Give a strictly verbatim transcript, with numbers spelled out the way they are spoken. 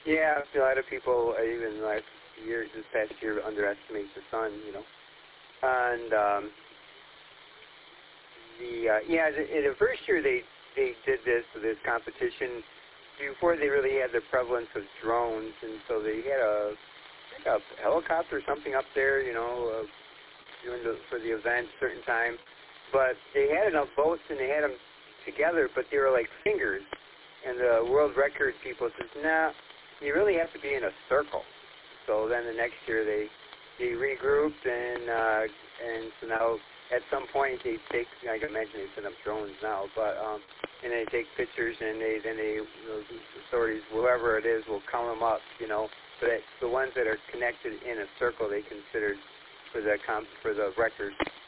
Yeah, a lot of people, uh, even last year, this past year, underestimate the sun, you know. And um, the uh, yeah, the, in the first year they they did this this competition before they really had the prevalence of drones, and so they had a, like a helicopter or something up there, you know, uh, doing the, for the event certain time. But they had enough boats and they had them together, but they were like fingers. And the world record people says, nah, you really have to be in a circle. So then the next year they they regrouped, and uh, and so now at some point they take, I can imagine they send up drones now, but um, and they take pictures, and they then they you know, the authorities, whoever it is, will count them up, you know. But the ones that are connected in a circle they considered for the comp, for the record.